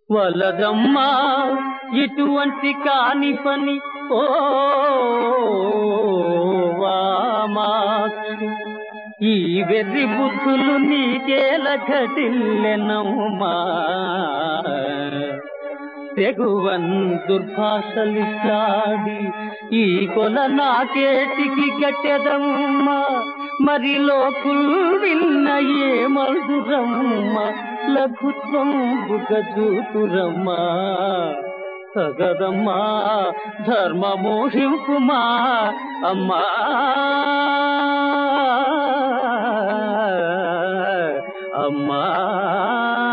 వలదమ్మా ఇటువంటి కాని పని ఓ వామాక్షి, ఈ వెర్రి బుద్ధులు నీకేల ఘటిల్లెనమ్మా. తెగువన్ దుర్భాషలిట్లాడి ఈ కొల నాకేటికి గట్టెదమ్మా. మరి లోకుల్ విన్న ఏ మధురమ్మ లఘుత్వం బుగజూతురమ్మా. తగదమ్మా ధర్మమోహింపుమా అమ్మా. అమ్మా